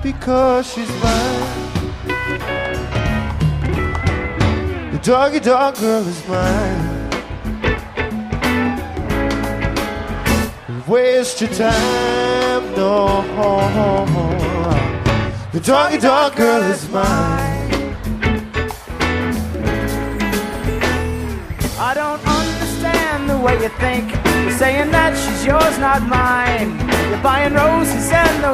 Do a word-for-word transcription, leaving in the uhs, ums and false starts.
because she's mine. The doggy dog girl is mine. Waste your time, no. The doggy dog girl is mine. I don't understand the way you think. You're saying that she's yours, not mine. You're buying roses and those